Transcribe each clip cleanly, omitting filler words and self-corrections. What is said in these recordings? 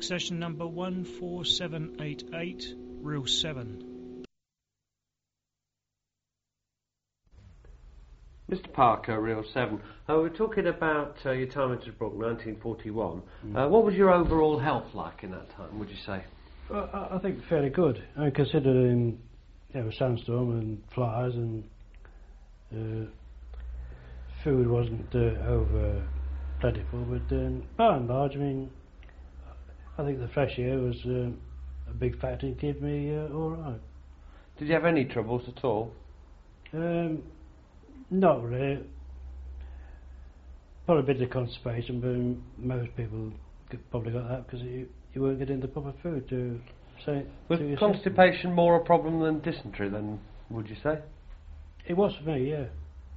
session number 14788, reel 7. Mr. Parker, reel 7. We're talking about your time in Tobruk, 1941. What was your overall health like in that time, would you say? Well, I think fairly good. I mean, considering sandstorm and flies and food wasn't over plentiful, but by and large, I mean, I think the fresh air was a big factor in keeping me all right. Did you have any troubles at all? Not really. Probably a bit of constipation, but most people probably got that because you weren't getting the proper food to say. Was constipation more a problem than dysentery then, would you say? It was for me, yeah.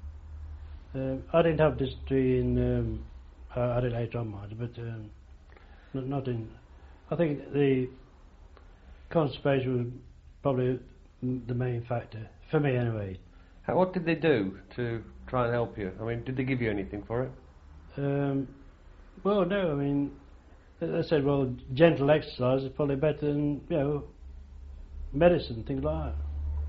I didn't have dysentery in, I did later on mine, but not in, I think the constipation was probably the main factor, for me anyway. What did they do to try and help you? I mean, did they give you anything for it? Well, no, I mean, they said, well, gentle exercise is probably better than, medicine, things like that.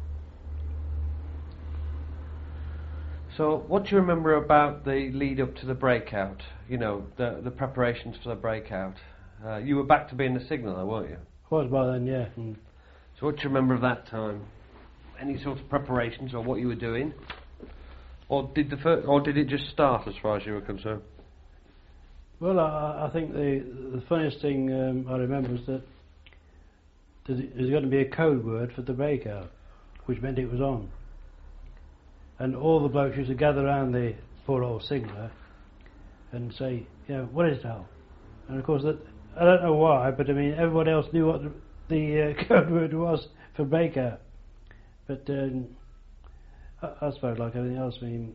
So, what do you remember about the lead up to the breakout? You know, the preparations for the breakout. You were back to being a signaller, weren't you? I was by then, yeah. So, what do you remember of that time? Any sort of preparations or what you were doing? Or did it just start as far as you were concerned? Well, I think the funniest thing I remember was that there's going to be a code word for the breakout, which meant it was on. And all the blokes used to gather around the poor old signaller and say, what is that? And of course, I don't know why, but I mean, everybody else knew what the code word was for breakout. But I suppose, like everything else, I mean,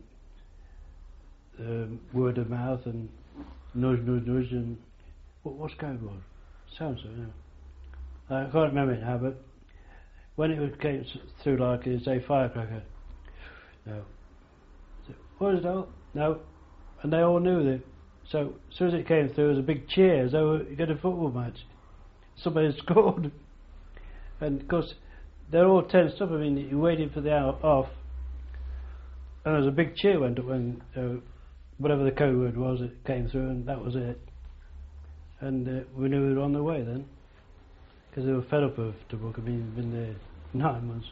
word of mouth and nudge, and what's code word? Sounds so, I can't remember it now, but when it came through, like, say, firecracker, no. So, what is that? No. And they all knew that. So as soon as it came through, there was a big cheer as though you got a football match. Somebody had scored. And of course, they're all tensed up. I mean, you waited for the hour off, and there was a big cheer went up when whatever the code word was, it came through, and that was it. And we knew we were on the way then, because they were fed up of Tobruk. I mean, been there 9 months.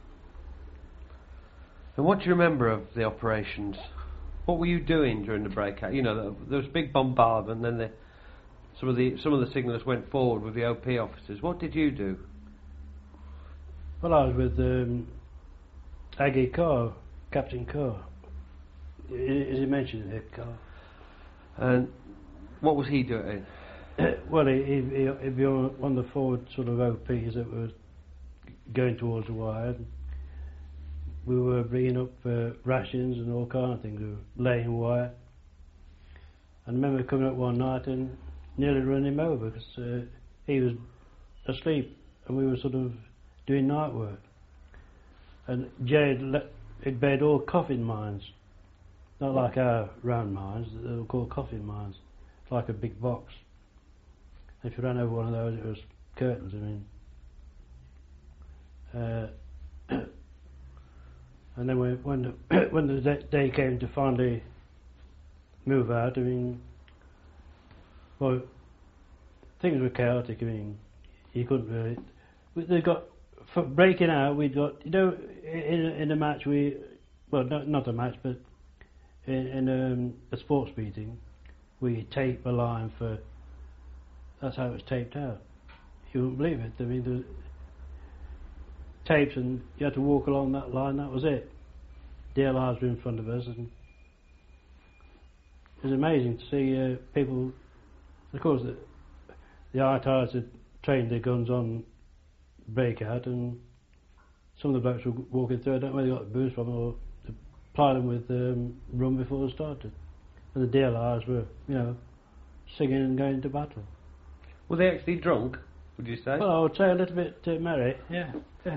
And what do you remember of the operations? What were you doing during the breakout? You know, there was a big bombardment, and then some of the signallers went forward with the OP officers. What did you do? Well, I was with Aggie Carr, Captain Carr. Is he mentioned it, Carr? And what was he doing? Well, he'd be on the forward sort of OPs that were going towards the wire. We were bringing up rations and all kind of things. We were laying wire. And I remember coming up one night and nearly running him over because he was asleep and we were sort of doing night work. And Jay had made all coffin mines, not like our round mines, they were called coffin mines. It's like a big box. If you ran over one of those, it was curtains, I mean. And then when the day came to finally move out, I mean, well, things were chaotic. I mean, you couldn't really. They got for breaking out. We got in a match not a match, but in a sports meeting, we taped a line for. That's how it was taped out. You wouldn't believe it. I mean, there was tapes, and you had to walk along that line. That was it. DLRs were in front of us, and it was amazing to see people. Of course, the ITARs had trained their guns on breakout, and some of the blokes were walking through. I don't know where they got the booze from, or they plied them with rum before they started. And the DLRs were, singing and going to battle. Were they actually drunk, would you say? Well, I would say a little bit merry, yeah.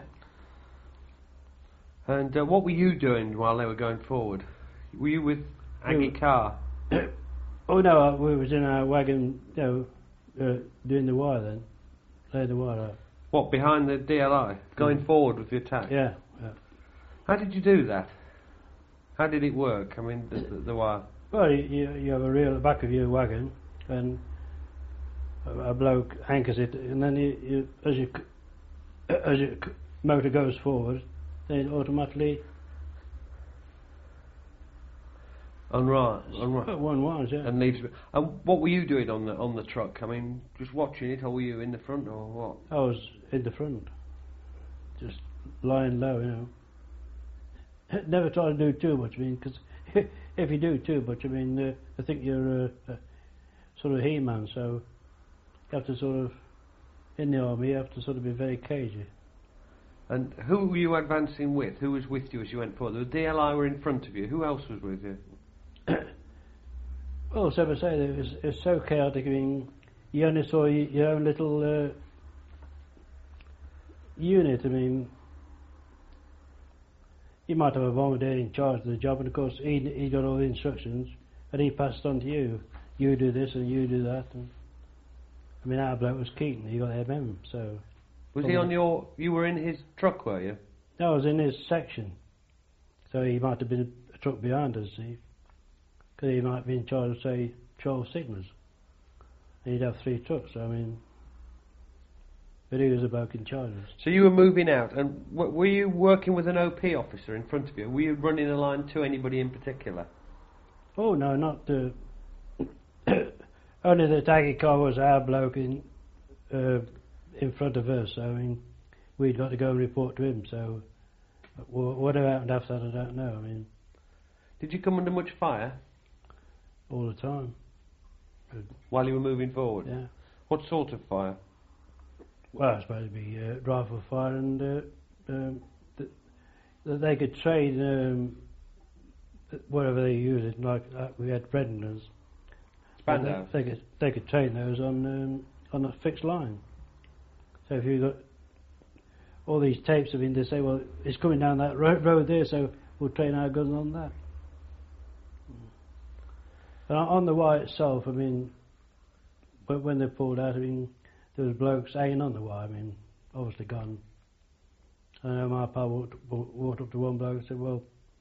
And what were you doing while they were going forward? Were you with Aggie Carr? Oh no, we was in our wagon, doing the wire then, laying the wire out. What, behind the DLI? Going forward with the attack? Yeah, yeah. How did you do that? How did it work? I mean, the wire. Well, you have a reel at the back of your wagon, and a bloke anchors it, and then as your motor goes forward, then it automatically Unright. one winds, yeah. And leaves. And what were you doing on the truck? I mean, just watching it, or were you in the front, or what? I was in the front, just lying low, you know. Never try to do too much, I mean, because if you do too much, I mean, I think you're sort of He-Man, so you have to sort of, in the army, you have to sort of be very cagey. And who were you advancing with? Who was with you as you went forward? The DLI were in front of you. Who else was with you? Well, so I say, it was so chaotic, I mean, you only saw your own little unit, I mean, you might have a bombardier in charge of the job, and of course he got all the instructions, and he passed on to you. You do this and you do that. And, I mean, our bloke was Keaton. He got MM. So Was he on your? You were in his truck, were you? No, I was in his section. So he might have been a truck behind us, see, because he might be in charge of, say, 12 signals, and he'd have 3 trucks. So, I mean, but he was a bloke in charge of us. So you were moving out, and were you working with an OP officer in front of you? Were you running a line to anybody in particular? Oh no, not only the taxi car was our bloke in front of us. So, I mean, we'd got to go and report to him. So whatever happened after that, I don't know. I mean, did you come under much fire all the time while you were moving forward? Yeah. What sort of fire? Well, it's supposed to be rifle fire, and they could trade whatever they use it. Like we had Brendan's. Spandaus. They could train those on a fixed line. So if you got all these tapes, I mean, they say, well, it's coming down that road there, so we'll train our guns on that. And on the wire itself, I mean, when they pulled out, I mean, there was blokes hanging on the wire, I mean, obviously gone. I know my pal walked up to one bloke and said, well,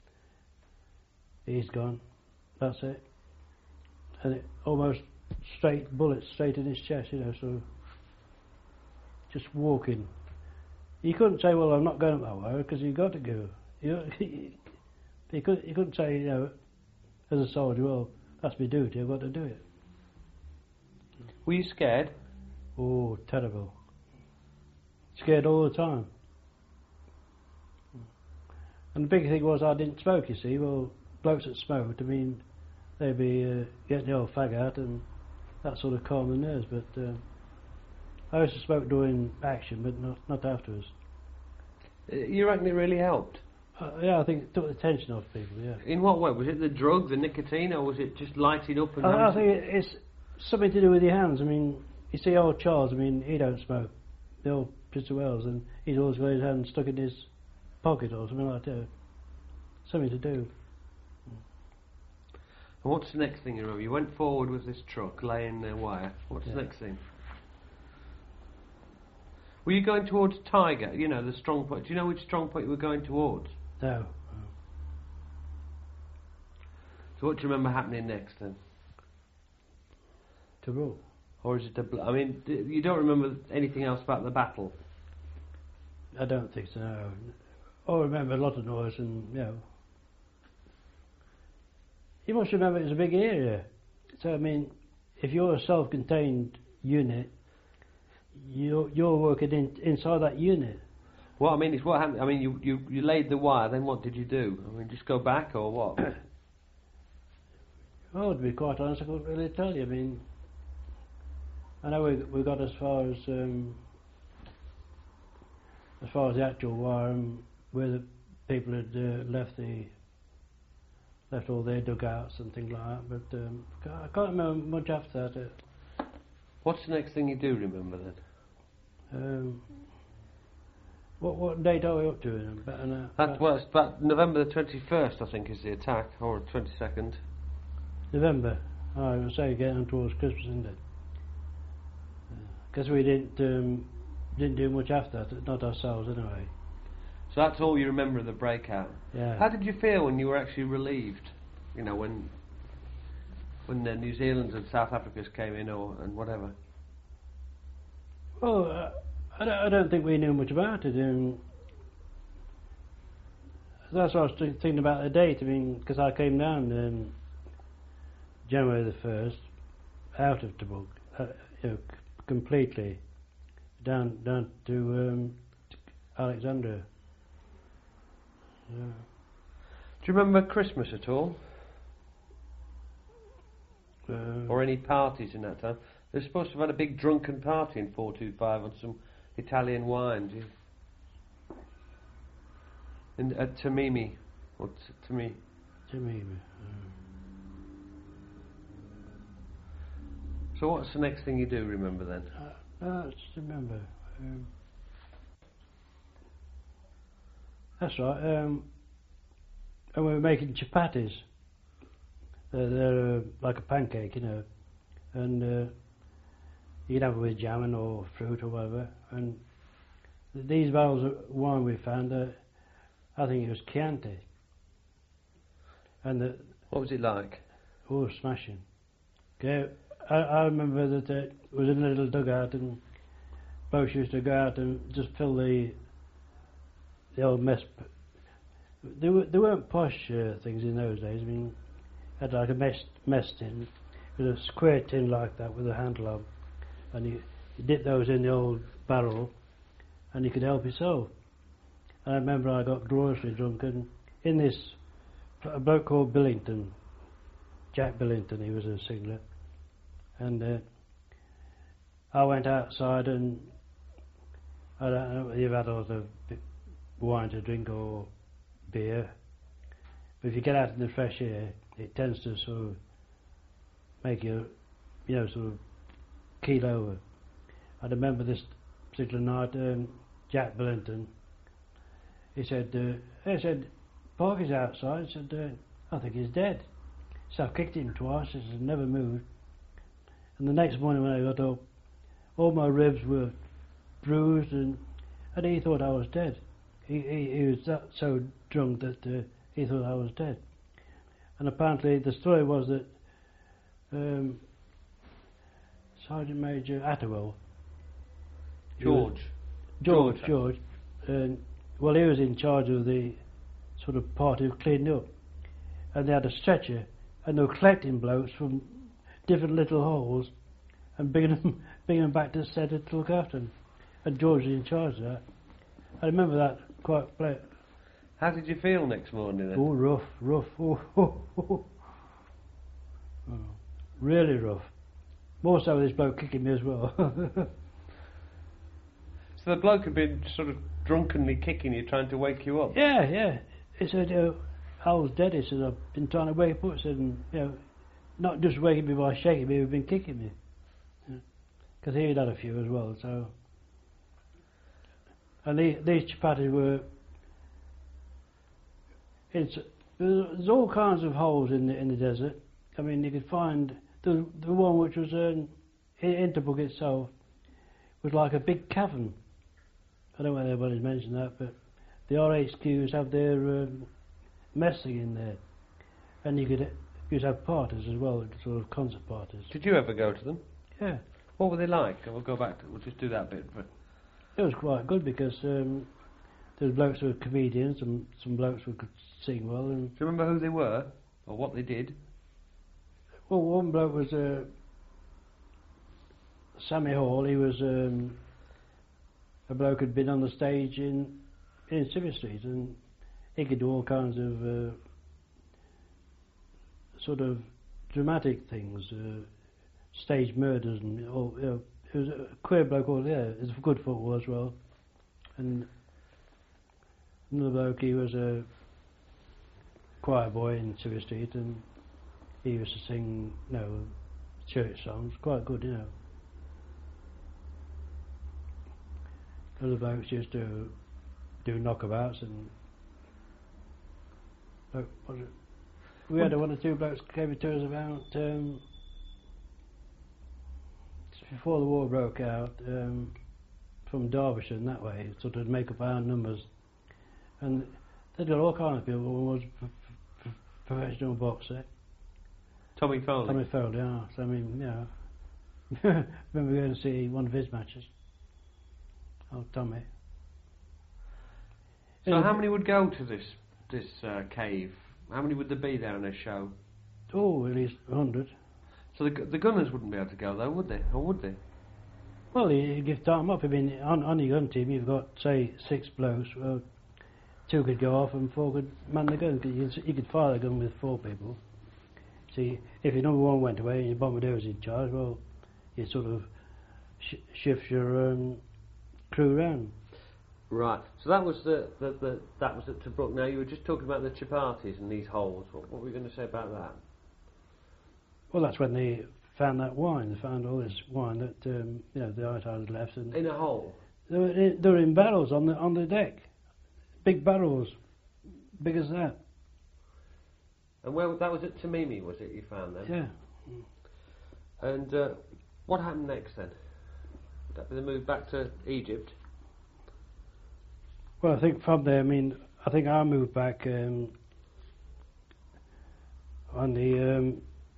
he's gone, that's it. And it almost bullets straight in his chest, you know, so just walking. You couldn't say, well, I'm not going up that way, because you've got to go. You couldn't say, you know, as a soldier, well, that's my duty, I've got to do it. Were you scared? Oh, terrible. Scared all the time. And the big thing was I didn't smoke, you see. Well, blokes that smoked, I mean, they'd be getting the old fag out, and that sort of calmed the nerves. But I used to smoke during action, but not afterwards. You reckon it really helped? Yeah, I think it took the tension off people, yeah. In what way? Was it the drug, the nicotine, or was it just lighting up? And I think it's something to do with your hands. I mean, you see old Charles, I mean, he don't smoke. The old Mr. Wells, and he's always got his hand stuck in his pocket or something like that. Something to do. And what's the next thing you remember? You went forward with this truck laying the wire. What's the next thing? Were you going towards Tiger? You know, the strong point. Do you know which strong point you were going towards? No. So what do you remember happening next then? Tobruk. Or is it I mean, you don't remember anything else about the battle? I don't think so, no. I remember a lot of noise and, you know. You must remember it's a big area. So, I mean, if you're a self-contained unit, you're working inside that unit. Well, I mean, it's what happened. I mean, you laid the wire, then what did you do? I mean, just go back or what? Well, to be quite honest, I couldn't really tell you. I mean, I know we got as far as the actual wire and where the people had left all their dugouts and things like that. But I can't remember much after that. What's the next thing you do remember then? What date are we up to? Well, it's about November the 21st, I think, is the attack, or 22nd. November. I would say getting towards Christmas, isn't it? because we didn't do much after that, not ourselves anyway. So that's all you remember of the breakout. Yeah. How did you feel when you were actually relieved? You know, when the New Zealanders and South Africans came in, and whatever. Well, I don't think we knew much about it. That's what I was thinking about the date. I mean, because I came down January the 1st, out of Tabuk, completely down to Alexandria. Yeah. Do you remember Christmas at all? Or any parties in that time? They're supposed to have had a big drunken party in 425 on some Italian wine. At Tamimi. Or Tamimi. Tamimi. So what's the next thing you do remember then? I just remember. That's right. And we were making chapatis. They're like a pancake, you know, and you can have it with jam or fruit or whatever. And these barrels of wine we found, I think it was Chianti. And what was it like? Oh, smashing. Okay, I remember that it was in a little dugout, and folks used to go out and just fill the old mess. There weren't posh things in those days. I mean, had like a mess tin, with a square tin like that with a handle on, and you dip those in the old barrel, and you could help yourself. And I remember I got gloriously drunk, and in this, a bloke called Billington, Jack Billington, he was a singer, and I went outside, and I don't know if you've had a lot of wine to drink or beer, but if you get out in the fresh air, it tends to sort of make you, sort of keel over. I remember this particular night, Jack Billington, he said, Parker's outside. He said, I think he's dead. So I kicked him twice, he said, never moved. And the next morning when I got up, all my ribs were bruised, and he thought I was dead. He was so drunk that he thought I was dead. And apparently the story was that Sergeant Major Atterwell, George, well, he was in charge of the sort of party who cleaned up, and they had a stretcher, and they were collecting blokes from different little holes and bringing them back to the centre to look after them, and George was in charge of that. I remember that quite. How did you feel next morning then? Oh, rough. Oh, really rough. More so with this bloke kicking me as well. So the bloke had been sort of drunkenly kicking you, trying to wake you up? Yeah. He said, I was dead. He said, I've been trying to wake up. He said, not just waking me by shaking me, he'd been kicking me. Because he'd had a few as well, so. And these chapatis were. There's all kinds of holes in the desert. I mean, you could find the one which was in Tabuk itself was like a big cavern. I don't know whether anybody's mentioned that, but the RHQs have their messing in there, and you could have parties as well, sort of concert parties. Did you ever go to them? Yeah. What were they like? We'll go back to. We'll just do that bit. But it was quite good because there was blokes who were comedians and some blokes who could sing well. And do you remember who they were or what they did? Well, one bloke was Sammy Hall. He was a bloke who'd been on the stage in Civil Street, and he could do all kinds of sort of dramatic things, stage murders, and all. He was a queer bloke all there. He's a good football as well, and another bloke, he was a choir boy in Civil Street, and he used to sing, church songs, quite good, Other blokes used to do knockabouts, and we had one or two blokes came to us about before the war broke out, from Derbyshire and that way, sort of make up our numbers, and they'd got all kinds of people. One was professional boxer, Tommy Foley. Tommy Foley. Yeah. So I mean, you know, remember going to see one of his matches. Oh, Tommy. So how many would go to this cave? How many would there be there on a show? Oh, at least 100. So the gunners wouldn't be able to go though, would they? Or would they? Well, you give time up. I mean, on your gun team, you've got, say, 6 blokes. Well, 2 could go off and 4 could man the gun. You could fire the gun with 4 people. See, if your number 1 went away and your bombardier was in charge, well, you sort of shift your crew around. Right. So that was that was at Tobruk. Now you were just talking about the chapatis and these holes. What were you going to say about that? Well, that's when they found that wine. They found all this wine that you know, the ITAR had left, and In a hole. they were in barrels on the deck, big barrels, big as that. And where that was at Tamimi, was it? You found them. Yeah. And what happened next then? Would that be the move back to Egypt? Well, I think from there, I mean, I think I moved back on the.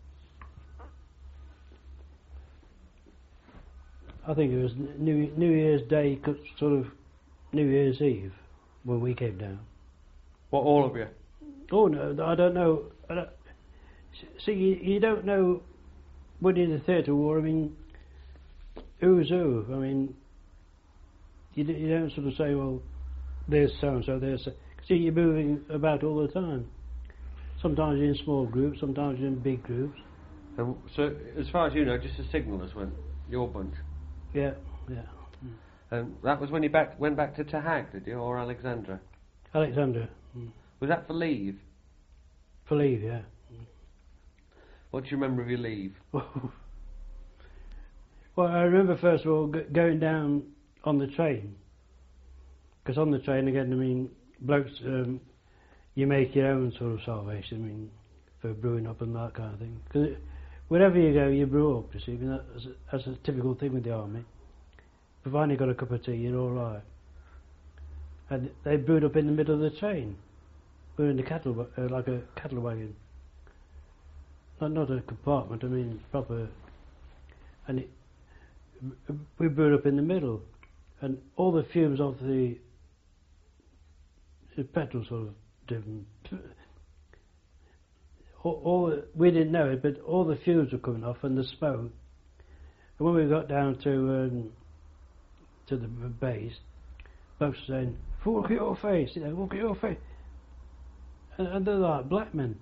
I think it was New Year's Day, sort of New Year's Eve, when we came down. What, all of you? Oh no, I don't know. See, you don't know when you're in the theatre war. I mean, who's who? I mean, you don't sort of say, well, there's so and so, there's so. See, you're moving about all the time. Sometimes you're in small groups, sometimes you're in big groups. So, as far as you know, just the signallers went, your bunch. Yeah, yeah. And that was when you went back to Tahag, did you, or Alexandra? Alexandra. Was that for leave? For leave, yeah. What do you remember of your leave? Well, I remember first of all going down on the train. Because on the train, again, I mean, blokes, you make your own sort of salvation, I mean, for brewing up and that kind of thing. Because wherever you go, you brew up, you see. I mean, that's a typical thing with the army. Provided you got a cup of tea, you're all right. And they brewed up in the middle of the train. We were in the cattle, like a cattle wagon. Not a compartment, I mean, proper. And we brewed up in the middle. And all the fumes of the petrol sort of different. We didn't know it, but all the fumes were coming off and the smoke. And when we got down to the base, folks were saying, "Look at your face, you know, look at your face." And they're like black men.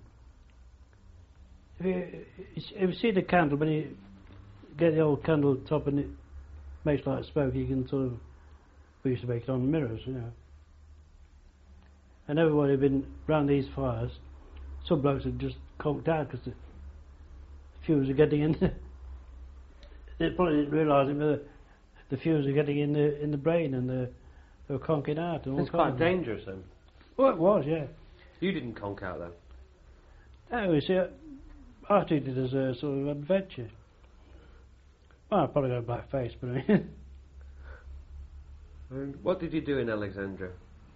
If you see the candle, when you get the old candle top and it makes like smoke, you can sort of, we used to make it on mirrors, you know. And everybody had been round these fires. Some blokes had just conked out because the fumes were getting in. They probably didn't realise it, but the fumes were getting in the brain, and they were conking out. And It's quite dangerous then. Well, it was, yeah. You didn't conk out though. No, you see, I treated it as a sort of adventure. Well, I probably got a black face, but I mean. And what did you do in Alexandria?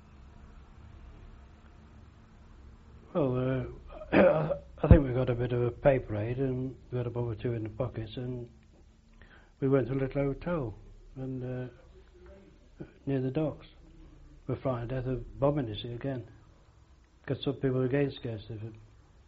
Well, I think we got a bit of a paper aid, and we got a bob or two in the pockets, and we went to a little hotel and near the docks. We're frightened to death of bombing, you see, again. Because some people are getting scared of it.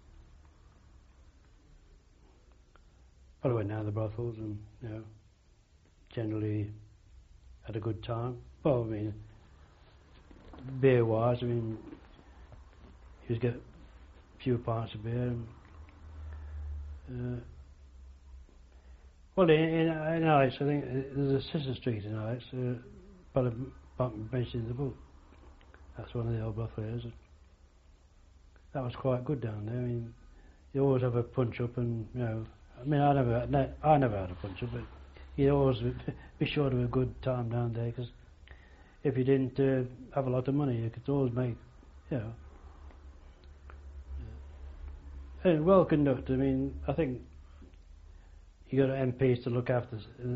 But I went down to the brothels and, you know, generally had a good time. Well, I mean, beer-wise, I mean, you just get a few pints of beer. And, well, in Alex, I think there's a sister street in Alex, but I mentioned in the book. That's one of the old brothels. That was quite good down there. I mean, you always have a punch-up and, you know, I mean, I never had a punch-up, but you always be sure to have a good time down there, because if you didn't have a lot of money, you could always make, you know. And well conducted, I mean, I think you got MPs to look after.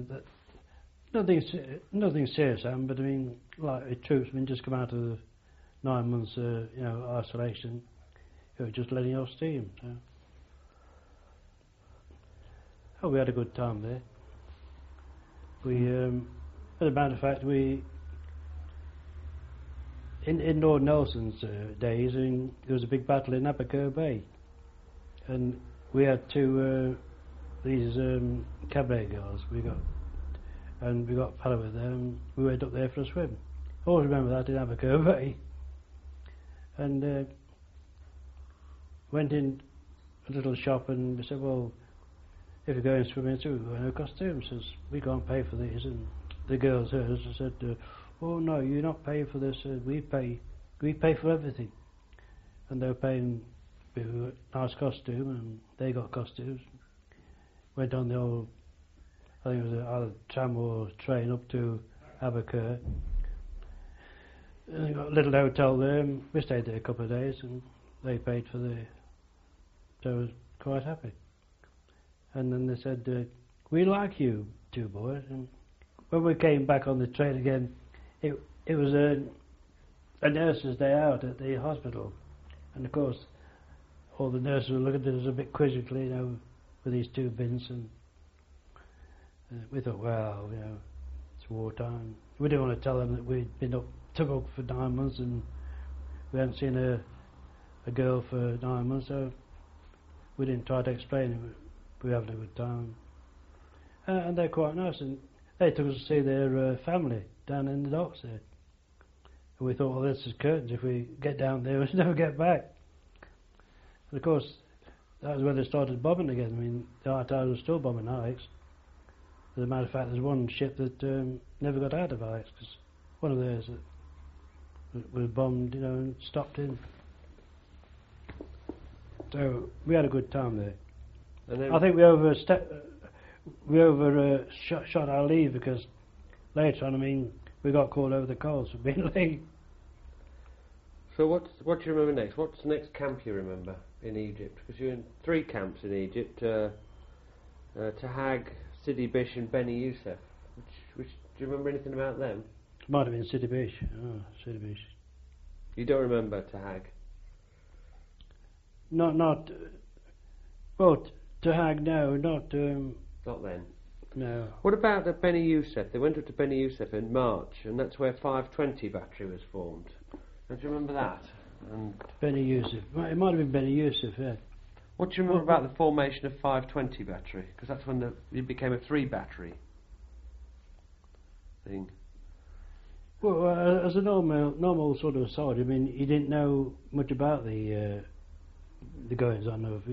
Nothing serious happened, but I mean, like the troops, just come out of 9 months, isolation. It was just letting off steam. So. Oh, we had a good time there. We, as a matter of fact, in Lord Nelson's days, there was a big battle in Abercur Bay, and we had two these cabaret girls. We got pallid with them. We went up there for a swim. I always remember that in Abercur Bay, and went in a little shop and we said, well, if you're going swimming too, we've got no costumes. Says, we can't pay for these. And the girls heard us and said, oh no, you're not paying for this. We pay for everything. And they were paying with a nice costume, and they got costumes. Went on the old, I think it was either tram or train up to Abercur. And they got a little hotel there, and we stayed there a couple of days, and they paid for so I was quite happy. And then they said, we like you two boys. And when we came back on the train again, it was a nurse's day out at the hospital. And of course, all the nurses were looking at us a bit quizzically, with these two bins. And we thought, well, it's wartime. We didn't want to tell them that we'd been took up for 9 months and we hadn't seen a girl for 9 months, so we didn't try to explain it. We were having a good time. And they're quite nice, and they took us to see their family down in the docks there. And we thought, well, this is curtains. If we get down there, we'll never get back. And of course, that was when they started bombing again. I mean, the Artide was still bombing Aix. As a matter of fact, there's one ship that never got out of Aix, because one of theirs was bombed, and stopped in. So we had a good time there. I think we shot our leave, because later on, we got called over the coals for being late. So what do you remember next? What's the next camp you remember in Egypt? Because you're in 3 camps in Egypt: Tahag, Sidi Bish, and Beni Yusuf. Which do you remember anything about them? Might have been Sidi Bish. Oh, Sidi Bish. You don't remember Tahag? Well, Tahag, no, not. Not then. No. What about Beni Yusuf? They went up to Beni Yusuf in March, and that's where 520 battery was formed. Don't you remember that? And Beni Yusuf. It might have been Beni Yusuf, yeah. What do you remember about the formation of 520 battery? Because that's when it became a 3 battery thing. Well, as a normal sort of soldier, you didn't know much about the goings on of,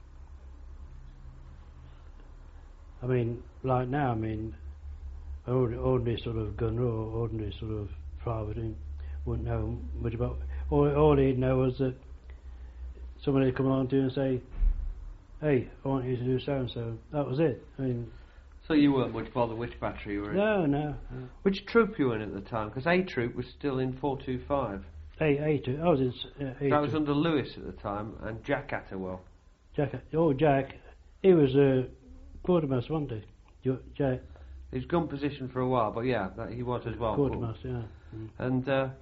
like now, an ordinary sort of gunner or ordinary sort of private wouldn't know much about. All he'd know was that somebody would come along to you and say, hey, I want you to do so and so. That was it. So you weren't much bothered which battery you were in? No. Which troop you were in at the time? Because A Troop was still in 425. A Troop. I was in A That was under Lewis at the time, and Jack Atterwell. Jack. He was quartermaster, wasn't he? Jack. He was gun position for a while, but yeah, he was as well. Quartermaster, yeah. And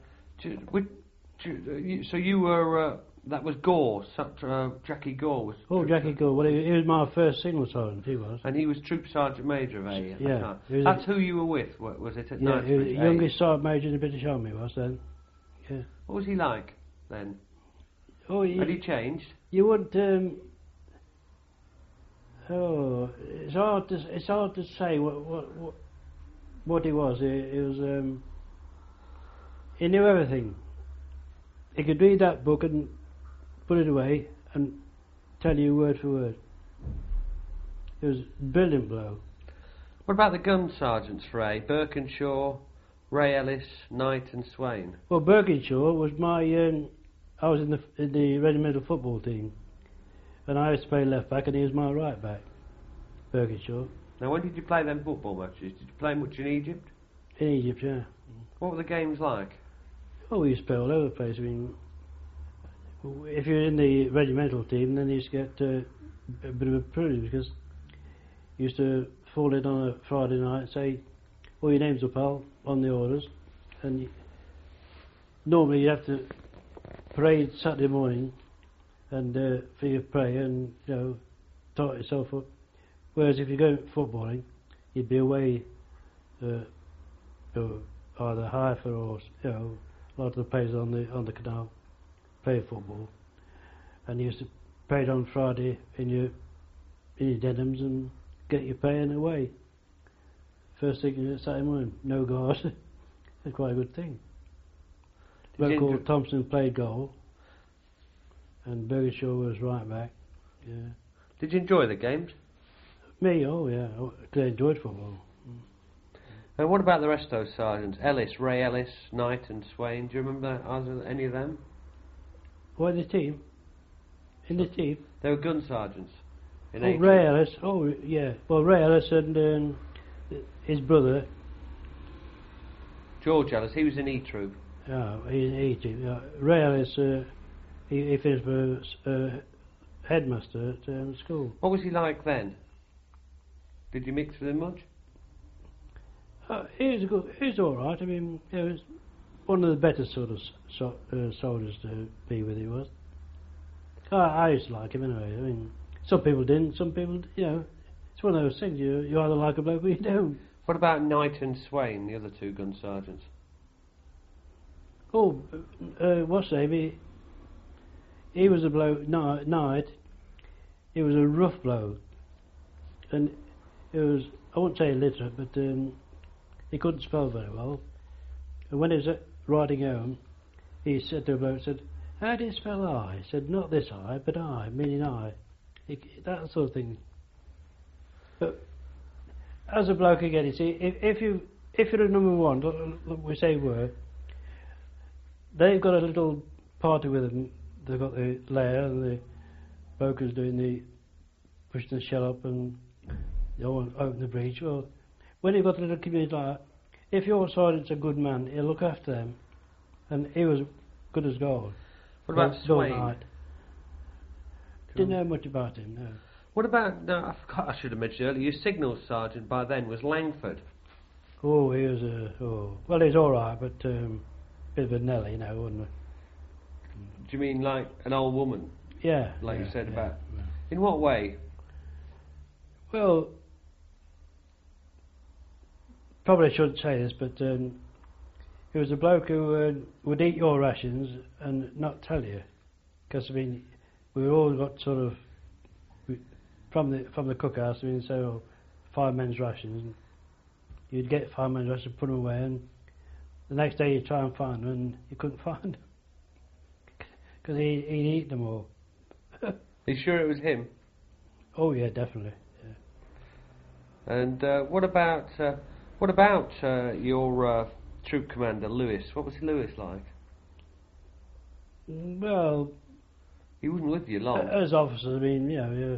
so you were. That was Gore. Jackie Gore was. Oh, Jackie Gore. Well, he was my first signal sergeant. He was. And he was Troop Sergeant Major of A. Yeah. That's who you were with. Was it at night? Yeah, he was the youngest sergeant major in the British Army. Was then. Yeah. What was he like then? Oh, had he changed? You wouldn't. It's hard to say what he was. He was. He knew everything. He could read that book and put it away and tell you word for word. It was a brilliant blow. What about the gun sergeants for A? Birkinshaw, Ray Ellis, Knight and Swain. Well, Birkinshaw was my. I was in the regimental football team, and I used to play left back, and he was my right back. Birkinshaw. Now, when did you play them football matches? Did you play much in Egypt? In Egypt, yeah. What were the games like? Oh, we used to play all over the place. If you're in the regimental team, then you used to get a bit of a privilege, because used to fall in on a Friday night and say, "All your names up, pal, on the orders," and normally you have to parade Saturday morning and for your prayer and tie yourself up. Whereas if you go footballing, you'd be away to either Haifa or a lot of the players on the canal play football, and you used to parade on Friday in your denims and get your pay and away. First thing Saturday morning, no guard. It's quite a good thing. Local Thompson played goal, and Burgershaw was right back. Yeah. Did you enjoy the games? Me, oh yeah, I enjoyed football. And what about the rest of those sergeants? Ray Ellis, Knight and Swain. Do you remember any of them? What, in the team? In the team? They were gun sergeants. Ray Ellis, oh yeah. Well, Ray Ellis and his brother. George Ellis, he was in E Troop. Yeah, he's in E Troop. Yeah. Ray Ellis, he finished for headmaster at school. What was he like then? Did you mix with him much? He was all right. I mean, he was one of the better sort of soldiers to be with. He was. I used to like him anyway. I mean, some people didn't. Some people, it's one of those things. You either like a bloke or you don't. What about Knight and Swain, the other two gun sergeants? Oh, what's his name? He was a bloke. Knight. He was a rough bloke, and it was. I won't say illiterate, but he couldn't spell very well. And when he was riding home, he said to a bloke, "How do you spell I?" He said, "Not this I, but I, meaning I." That sort of thing. But as a bloke again, you see, if you're a number one, we say were, they've got a little party with them. They've got the layer and the bloke who's doing the pushing the shell up and they all open the breech. Well, when you've got a little community like that, if your sergeant's a good man, he'll look after them. And he was good as gold. What about Swain? Didn't know much about him, no. What about, no, I forgot, I should have mentioned earlier, your signals sergeant by then was Langford. Oh, he was well, he's alright, but bit of a Nelly, wasn't he? Do you mean like an old woman? Yeah. Like you said about... Yeah. In what way? Well, probably shouldn't say this, but he was a bloke who would eat your rations and not tell you. Because, I mean, we all got sort of... From the cookhouse, I mean, so 5 men's rations. And you'd get 5 men's rations, put them away, and the next day you'd try and find them, and you couldn't find them. Because he'd eat them all. Are you sure it was him? Oh yeah, definitely. Yeah. And what about your troop commander, Lewis? What was Lewis like? Well, he wasn't with you long. As officers, I mean, yeah.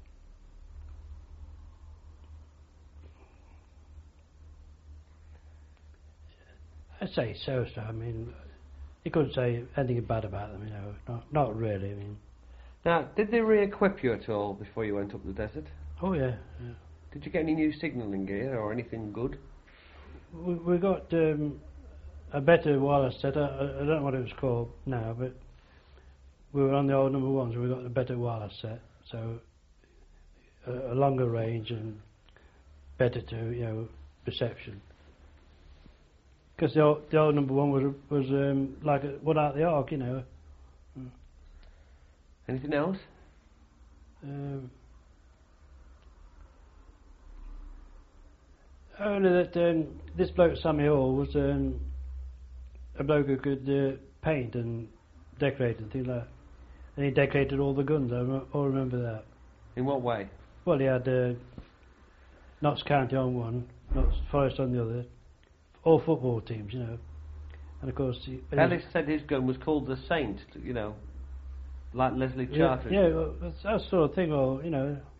I'd say so. I mean, you couldn't say anything bad about them, not really. I mean. Now, did they re-equip you at all before you went up the desert? Oh yeah. Did you get any new signalling gear or anything good? We got a better wireless set. I don't know what it was called now, but we were on the old number one, so we got a better wireless set. So a longer range and better to reception. Because the old number one was like one out the arc, Anything else? Only that this bloke Sammy Hall was a bloke who could paint and decorate and things like that. And he decorated all the guns, I remember that. In what way? Well, he had Notts County on one, Notts Forest on the other, all football teams, And of course... Ellis said his gun was called the Saint, like Leslie Charteris. Yeah, well, that's that sort of thing, or,